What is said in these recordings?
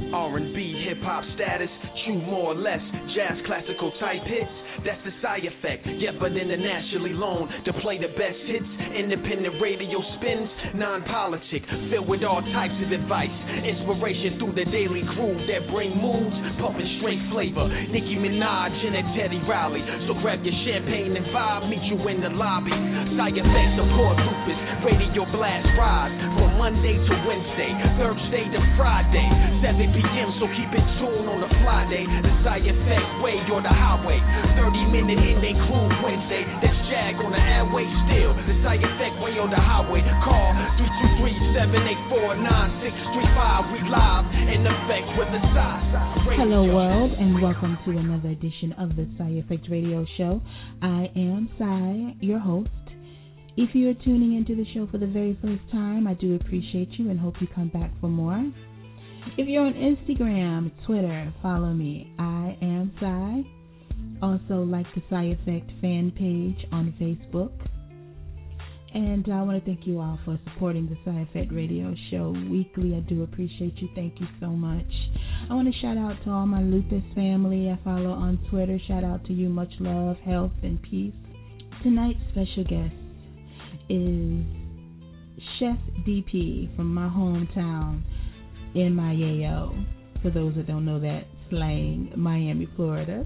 R&B, hip-hop status, true more or less, jazz, classical type hits. That's the side effect, yeah, but internationally known to play the best hits. Independent radio spins, non-politic, filled with all types of advice. Inspiration through the daily crew that bring moods, pumping straight flavor. Nicki Minaj and a Teddy Riley. So grab your champagne and vibe, meet you in the lobby. Side effect support Rufus, radio blast rise from Monday to Wednesday, Thursday to Friday, 7 p.m. So keep it tuned on the fly day. The side effect way or the highway. 30-minute in they cruise Wednesday. That's Jag on the airway still. The side effect way on the highway. Call 323-784-9635. We live in effect with the side. Hello world and welcome to another edition of the Side Effect Radio Show. I am Sai, your host. If you are tuning into the show for the very first time, I do appreciate you and hope you come back for more. If you're on Instagram, Twitter, follow me. I am Sai. Also, like the Sci Effect fan page on Facebook. And I want to thank you all for supporting the Sci Effect Radio Show weekly. I do appreciate you. Thank you so much. I want to shout out to all my lupus family I follow on Twitter. Shout out to you. Much love, health, and peace. Tonight's special guest is Chef DP from my hometown in Miami. For those that don't know that slang, Miami, Florida.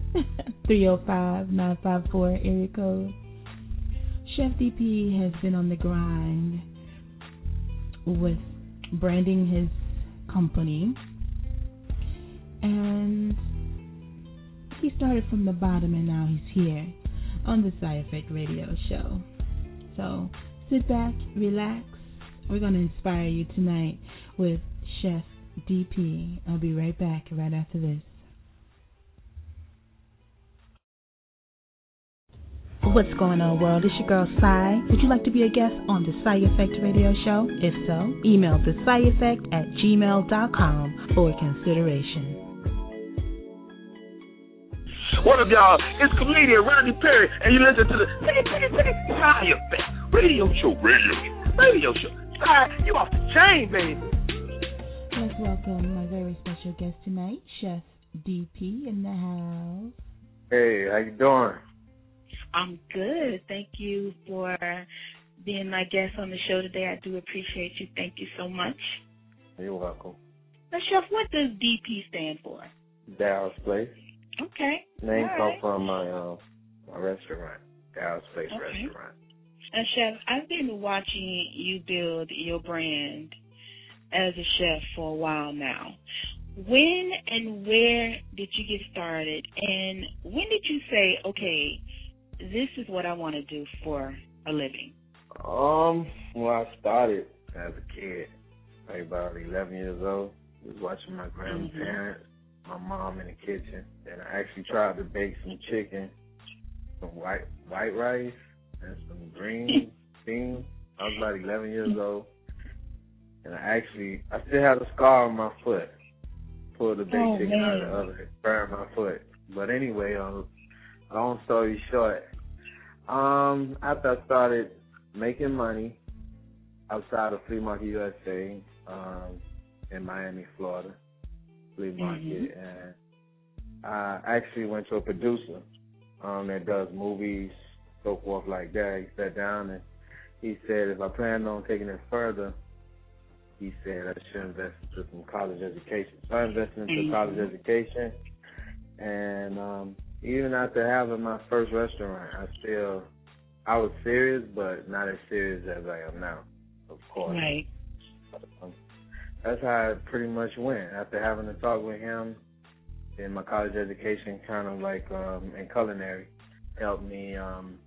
305-954 area code. Chef DP has been on the grind with branding his company, and he started from the bottom and now he's here on the Side Effect Radio Show. So sit back, relax. We're going to inspire you tonight with Chef DP. I'll be right back right after this. What's going on, world? It's your girl, Sai. Would you like to be a guest on the Sci Effect Radio Show? If so, email the scieffect@gmail.com for consideration. What up, y'all? It's comedian Rodney Perry, and you listen to the Sci Effect Radio Show. Sai, you off the chain, baby. Let's welcome my very special guest tonight, Chef DP in the house. Hey, how you doing? I'm good. Thank you for being my guest on the show today. I do appreciate you. Thank you so much. You're welcome. Now, Chef, what does DP stand for? Dallas Place. Okay. Name All come right. from my restaurant, Dallas Place Restaurant. And Chef, I've been watching you build your brand as a chef for a while now. When and where did you get started? And when did you say, okay, this is what I want to do for a living? Well, I started as a kid, like about 11 years old. I was watching my grandparents, my mom in the kitchen, and I actually tried to bake some chicken, some white rice, and some green beans. I was about 11 years old, and I still had a scar on my foot. Pulled the baked chicken out of the oven, burned my foot. But anyway, long story short, after I started making money outside of Flea Market USA in Miami, Florida, flea market, and I actually went to a producer that does movies, so forth like that. He sat down and he said, if I plan on taking it further, he said I should invest into some college education. So I invested into college education, and even after having my first restaurant, I was serious, but not as serious as I am now, of course. Right. That's how it pretty much went. After having a talk with him, then my college education kind of like in culinary helped me,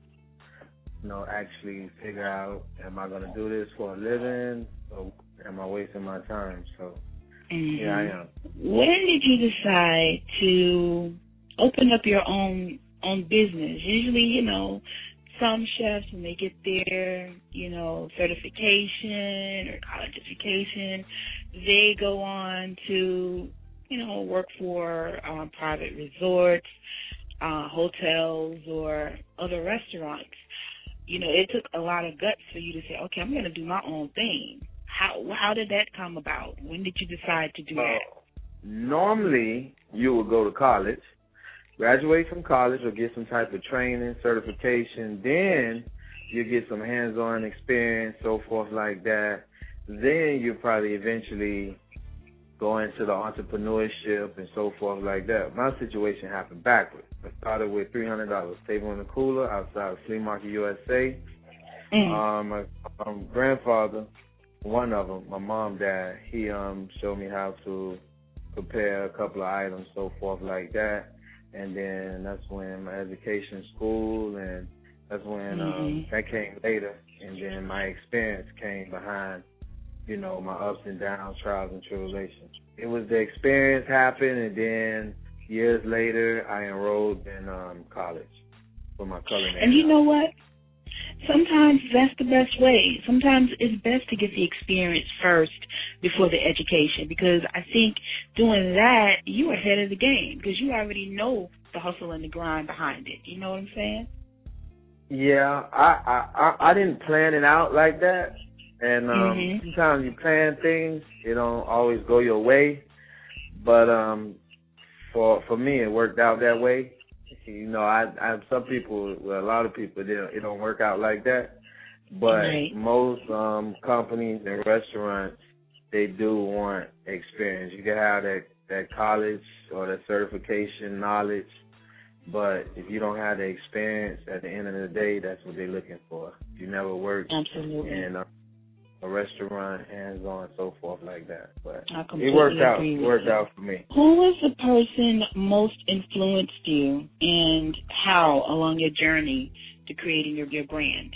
actually figure out, am I going to do this for a living, or am I wasting my time? So, here I am. When did you decide to open up your own business? Usually, some chefs, when they get their, certification or college education, they go on to, work for private resorts, hotels, or other restaurants. It took a lot of guts for you to say, okay, I'm going to do my own thing. How did that come about? When did you decide to do that? normally you would go to college, graduate from college or get some type of training, certification, then you get some hands-on experience, so forth like that. Then you probably eventually go into the entrepreneurship and so forth like that. My situation happened backwards. I started with $300 saving in the cooler outside of Flea Market USA. My grandfather, one of them, my mom, dad, he showed me how to prepare a couple of items, so forth like that. And then that's when my education, school, and that's when that came later. And then my experience came behind, you know, my ups and downs, trials and tribulations. It was the experience happened, and then years later, I enrolled in college for my culinary. And you know what? Sometimes that's the best way. Sometimes it's best to get the experience first before the education, because I think doing that, you're ahead of the game because you already know the hustle and the grind behind it. You know what I'm saying? Yeah, I didn't plan it out like that. And sometimes you plan things, it don't always go your way. But for me, it worked out that way. You know, I some people, well, a lot of people, it don't work out like that. But most companies and restaurants, they do want experience. You can have that college or that certification knowledge, but if you don't have the experience, at the end of the day, that's what they're looking for. If you never worked in a restaurant, hands-on, so forth like that. But it worked out. It worked out for me. Who was the person most influenced you, and how along your journey to creating your brand?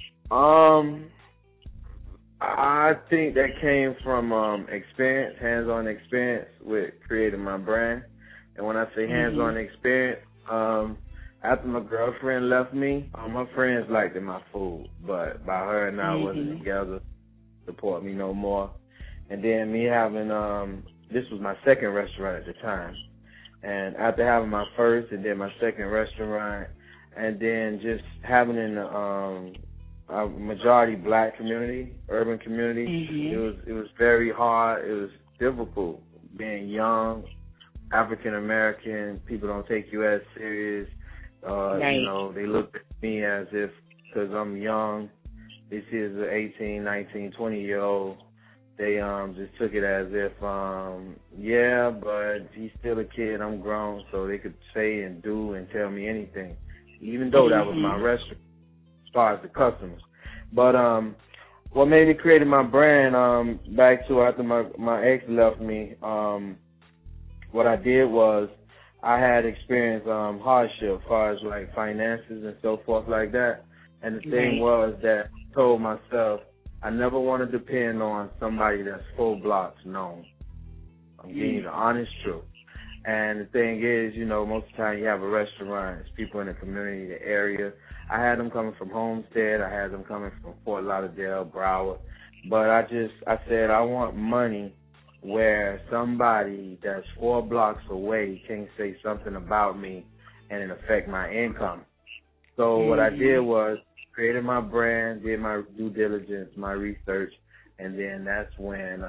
I think that came from experience, hands-on experience with creating my brand. And when I say hands-on experience, after my girlfriend left me, my friends liked my food, but by her and I wasn't together, support me no more. And then me having, this was my second restaurant at the time. And after having my first and then my second restaurant, and then just having in a majority black community, urban community, it was very hard. It was difficult being young, African American. People don't take you as serious. You know, they look at me as if, because I'm young, this is an 18, 19, 20-year-old. They just took it as if, yeah, but he's still a kid, I'm grown, so they could say and do and tell me anything, even though that was my restaurant as far as the customers. But what made me create my brand, back to after my ex left me, what I did was I had experienced hardship as far as like finances and so forth like that. And the thing was that I told myself I never want to depend on somebody that's 4 blocks known. I'm giving you the honest truth. And the thing is, you know, most of the time you have a restaurant, it's people in the community, the area. I had them coming from Homestead. I had them coming from Fort Lauderdale, Broward. But I said I want money where somebody that's 4 blocks away can say something about me and it affect my income. So what I did was created my brand, did my due diligence, my research, and then that's when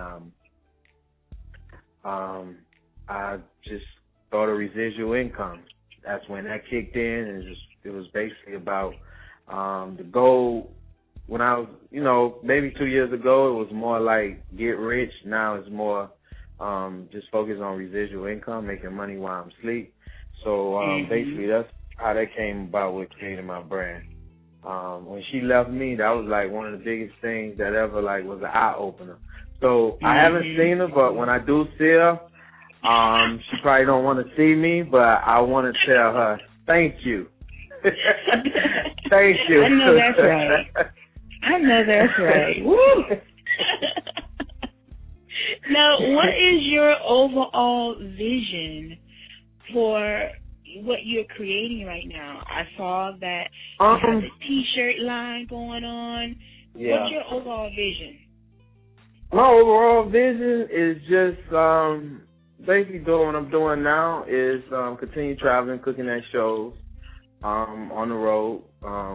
I just thought of residual income. That's when that kicked in, and it was basically about the goal. When I was, you know, maybe 2 years ago, it was more like get rich. Now it's more just focus on residual income, making money while I'm asleep. So basically that's how that came about with creating my brand. When she left me, that was like one of the biggest things that ever like was an eye opener. So I haven't seen her, but when I do see her, she probably don't want to see me, but I want to tell her thank you. Thank you. I know that's right. I know that's right. Woo! Now, what is your overall vision for what you're creating right now? I saw that you have a T-shirt line going on. Yeah. What's your overall vision? My overall vision is just basically doing what I'm doing now is continue traveling, cooking at shows, on the road.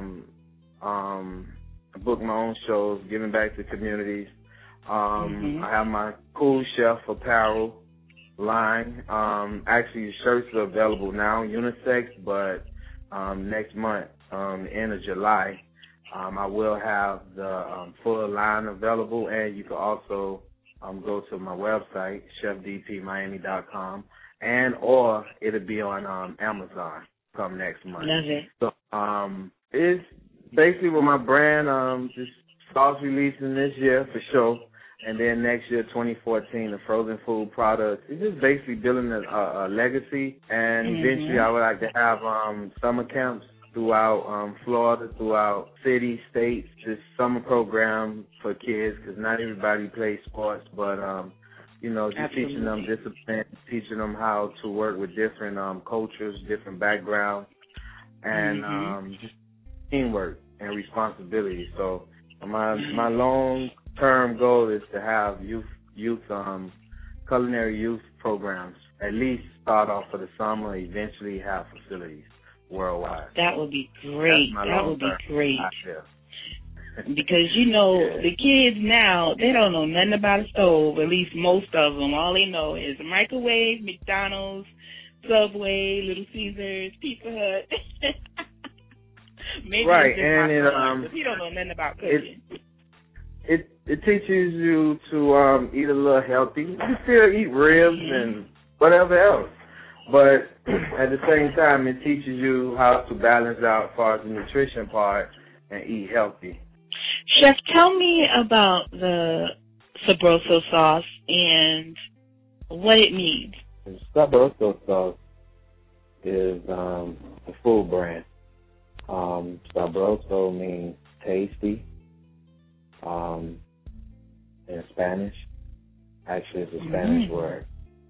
I book my own shows, giving back to communities. I have my Cool Chef apparel line. Actually, shirts are available now, unisex, but next month, end of July, I will have the full line available, and you can also go to my website, chefdpmiami.com, and or it'll be on Amazon come next month. Love it. So it's basically with my brand, just sauce releasing this year for sure. And then next year, 2014, the frozen food products. It's just basically building a legacy. And eventually, I would like to have summer camps throughout Florida, throughout cities, states, just summer program for kids, because not everybody plays sports. But, just teaching them discipline, teaching them how to work with different cultures, different backgrounds, and just teamwork and responsibility. So my long-term goal is to have culinary youth programs, at least start off for the summer, eventually have facilities worldwide. That would be great. That would be great. Idea. Because, the kids now, they don't know nothing about a stove, at least most of them. All they know is a microwave, McDonald's, Subway, Little Caesars, Pizza Hut. Maybe right, and he don't know nothing about cooking. It teaches you to eat a little healthy. You can still eat ribs and whatever else, but at the same time, it teaches you how to balance out as far as the nutrition part and eat healthy. Chef, tell me about the Sabroso sauce and what it means. The Sabroso sauce is a food brand. Sabroso means tasty in Spanish. Actually, it's a Spanish word.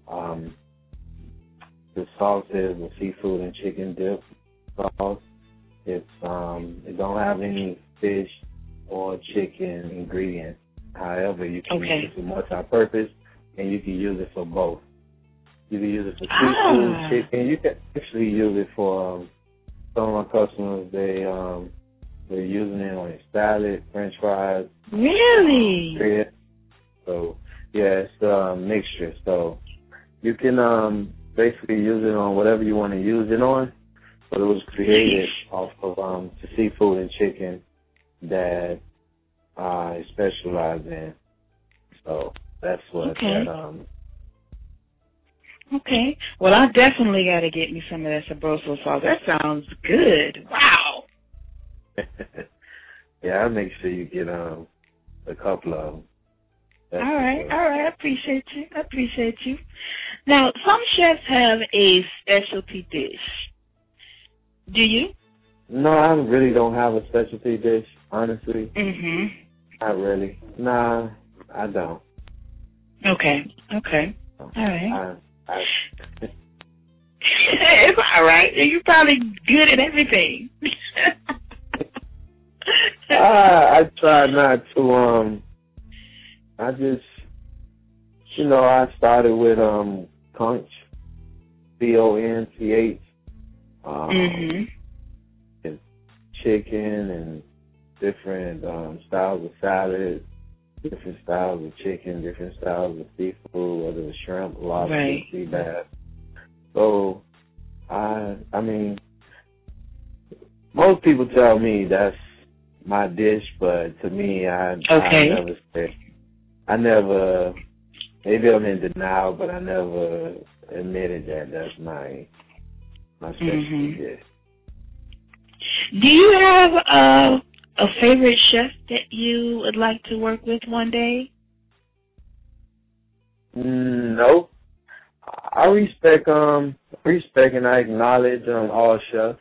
The sauce is a seafood and chicken dip sauce. It don't have any fish or chicken ingredients. However, you can use it for multi-purpose, and you can use it for both. You can use it for seafood, chicken. You can actually use it for some of my customers. They're using it on salad, French fries. Really? So yeah, it's a mixture. So you can basically use it on whatever you want to use it on. But it was created off of the seafood and chicken that I specialize in. So that's what that Okay. Well, I definitely got to get me some of that Sabroso sauce. That sounds good. Wow. Yeah, I'll make sure you get a couple of them. All right. I appreciate you. Now, some chefs have a specialty dish. Do you? No, I really don't have a specialty dish, honestly. Mm-hmm. Not really. Nah, I don't. Okay. All right. It's all right. You're probably good at everything. I try not to. I just, I started with conch, CONCH, and chicken and different styles of salad, different styles of chicken, different styles of seafood, whether it's shrimp, lobster, sea bass. So, I mean, most people tell me that's my dish, but to me, I never, maybe I'm in denial, but I never admitted that that's my specialty dish. Do you have a favorite chef that you would like to work with one day? No. I respect and I acknowledge all chefs,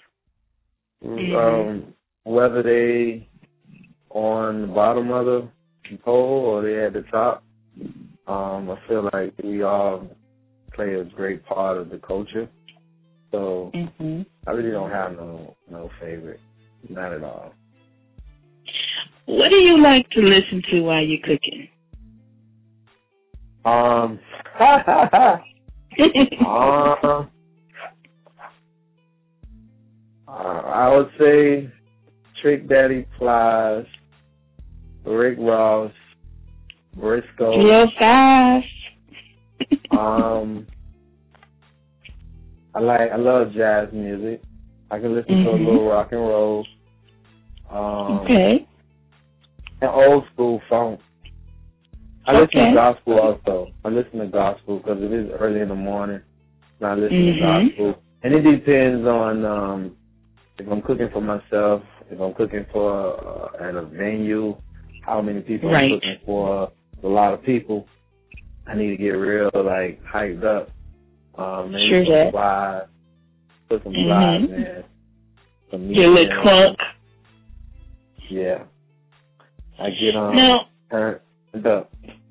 whether they on the bottom of the pole or they at the top. I feel like we all play a great part of the culture. So I really don't have no favorite, not at all. What do you like to listen to while you're cooking? I would say Trick Daddy Plies, Rick Ross, Briscoe. Real fast. I love jazz music. I can listen to a little rock and roll. Okay. And old school funk. I listen to gospel also. I listen to gospel because it is early in the morning. And I listen to gospel. And it depends on if I'm cooking for myself, if I'm cooking for at a venue, how many people I'm cooking for. A lot of people. I need to get real like hyped up. Maybe some vibes. Put some vibes in. Some music. Get a crunk. Yeah. I get turned up.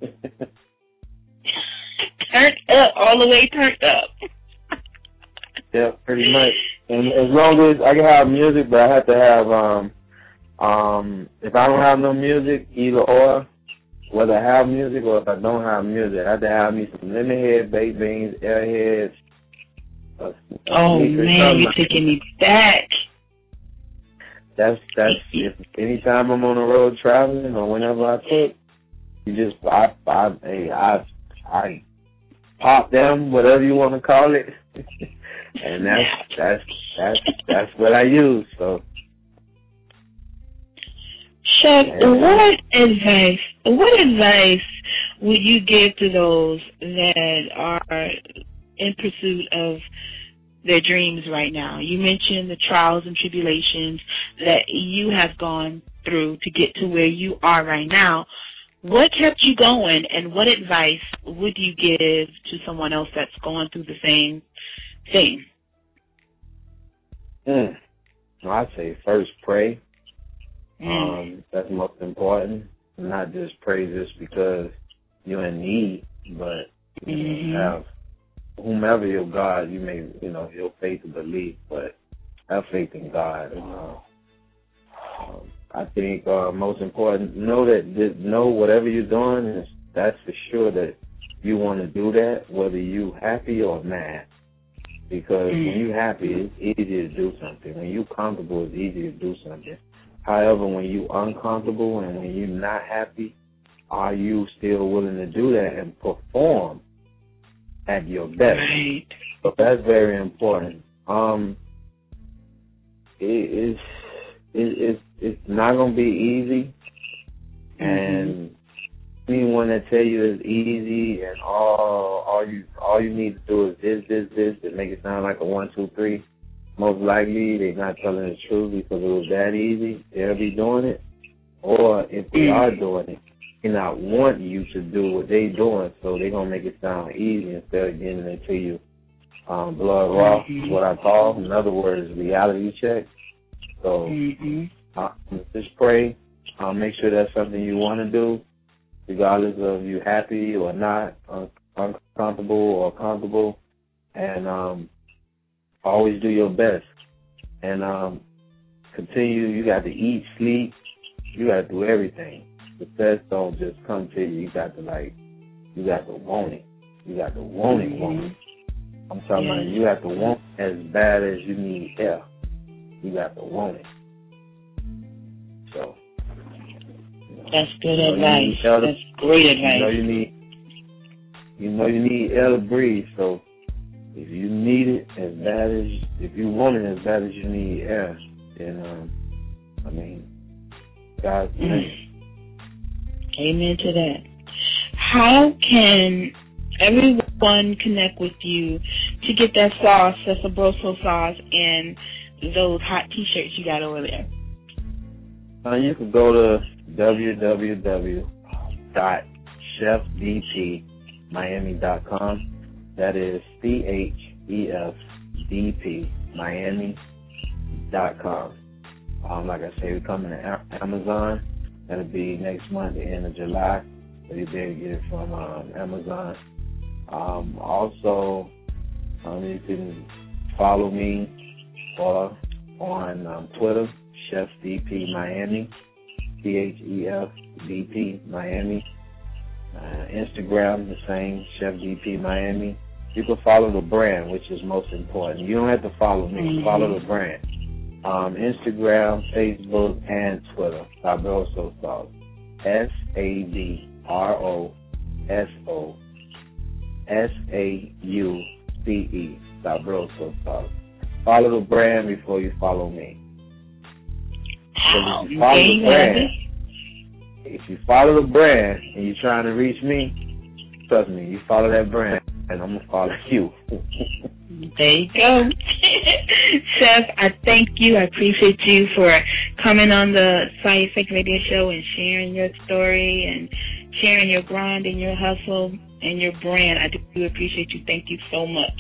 Turned up, all the way turned up. Yeah, pretty much. And as long as I can have music, but I have to have if I don't have no music, either or, whether I have music or if I don't have music, I have to have me some Lemonhead, baked beans, Airheads. Oh man, you're taking me back. That's if anytime I'm on the road traveling or whenever I cook, you just I pop them, whatever you want to call it, and that's what I use. So, Chef, what advice would you give to those that are in pursuit of their dreams right now? You mentioned the trials and tribulations that you have gone through to get to where you are right now. What kept you going, and what advice would you give to someone else that's going through the same thing? I'd say first pray. That's most important. Not just pray just because you're in need, but have whomever your God, you may, your faith to believe, but have faith in God. I think most important, know whatever you're doing, that's for sure that you want to do that, whether you happy or mad. Because when you're happy, it's easy to do something. When you're comfortable, it's easy to do something. However, when you're uncomfortable and when you're not happy, are you still willing to do that and perform at your best? Right. So that's very important. It's not gonna be easy, and anyone that tell you it's easy and all you need to do is this to make it sound like a 1, 2, 3. Most likely they're not telling the truth, because if it was that easy, they'll be doing it. Or if they are doing it, they not want you to do what they're doing, so they're gonna make it sound easy instead of getting it to you. Blood raw is what I call. In other words, reality check. So just pray. Make sure that's something you want to do, regardless of you happy or not, uncomfortable or comfortable. And always do your best. And continue. You got to eat, sleep. You got to do everything. Success don't just come to you. You got to want it. You got to want it. I'm talking about you have to want as bad as you need air. You got to want it. So that's good advice. That's great advice. You need air to breathe. So if you need it as bad as, if you want it as bad as you need air, then God's name. Amen to that. How can everyone connect with you to get that sauce, that Sabroso sauce, and those hot T-shirts you got over there? You can go to www.chefdpmiami.com. That is CHEFDP Miami.com. Like I say, we're coming to Amazon. That'll be next month, the end of July. So you'll be able to get it from Amazon. Also, you can follow me on Twitter, Chef DP Miami, CHEFDP Miami. Instagram, the same, Chef DP Miami. You can follow the brand, which is most important. You don't have to follow me. Follow the brand. Instagram, Facebook, and Twitter. Sabroso Sauce. SABROSO Sabroso sauce. Follow the brand before you follow me. If you follow the brand, if you follow the brand and you're trying to reach me, trust me, you follow that brand and I'm gonna follow you. There you go. Chef, I thank you. I appreciate you for coming on the Side Effect Radio Show and sharing your story and sharing your grind and your hustle and your brand. I do appreciate you. Thank you so much.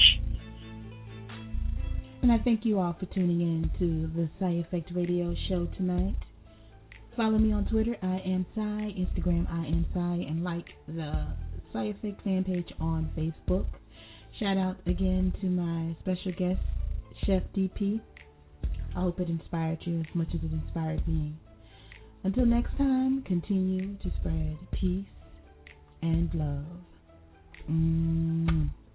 And I thank you all for tuning in to the Side Effect Radio Show tonight. Follow me on Twitter, I am Sai, Instagram, I am Sai, and like the Side Effect fan page on Facebook. Shout out again to my special guest, Chef DP. I hope it inspired you as much as it inspired me. Until next time, continue to spread peace and love.